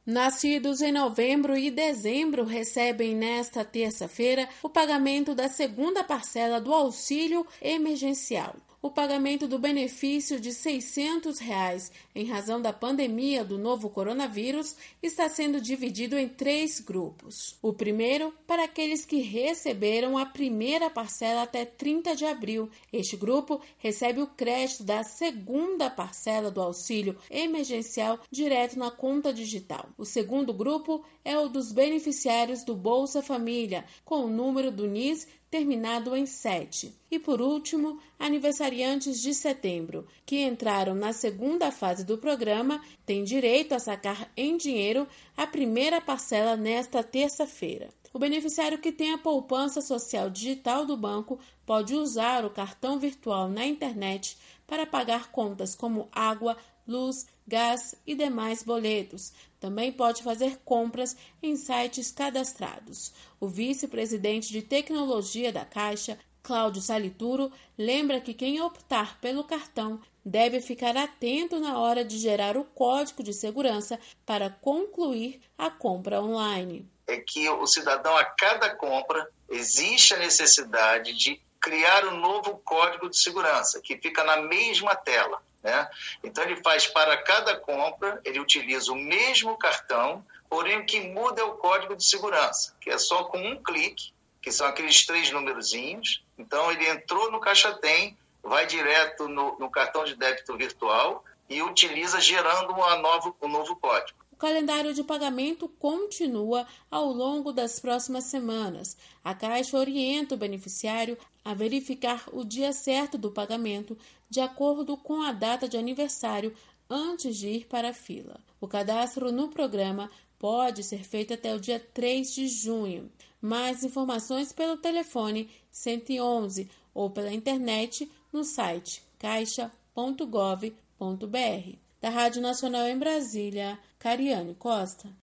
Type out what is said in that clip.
Nascidos em novembro e dezembro recebem nesta terça-feira o pagamento da segunda parcela do auxílio emergencial. O pagamento do benefício de R$ 600 em razão da pandemia do novo coronavírus está sendo dividido em 3 grupos. O primeiro, para aqueles que receberam a primeira parcela até 30 de abril. Este grupo recebe o crédito da segunda parcela do auxílio emergencial direto na conta digital. O segundo grupo é o dos beneficiários do Bolsa Família, com o número do NIS terminado em 7. E por último, aniversariantes de setembro, que entraram na segunda fase do programa, têm direito a sacar em dinheiro a primeira parcela nesta terça-feira. O beneficiário que tem a poupança social digital do banco pode usar o cartão virtual na internet para pagar contas como água, luz, gás e demais boletos. Também pode fazer compras em sites cadastrados. O vice-presidente de tecnologia da Caixa, Cláudio Salituro, lembra que quem optar pelo cartão deve ficar atento na hora de gerar o código de segurança para concluir a compra online. É que o cidadão, a cada compra, existe a necessidade de criar um novo código de segurança, que fica na mesma tela. Então ele faz para cada compra, ele utiliza o mesmo cartão, porém o que muda é o código de segurança, que é só com um clique, que são aqueles 3 numerozinhos. Então ele entrou no Caixa Tem, vai direto no cartão de débito virtual e utiliza gerando um novo código. O calendário de pagamento continua ao longo das próximas semanas. A Caixa orienta o beneficiário a verificar o dia certo do pagamento de acordo com a data de aniversário antes de ir para a fila. O cadastro no programa pode ser feito até o dia 3 de junho. Mais informações pelo telefone 111 ou pela internet no site caixa.gov.br. Da Rádio Nacional em Brasília, Cariane Costa.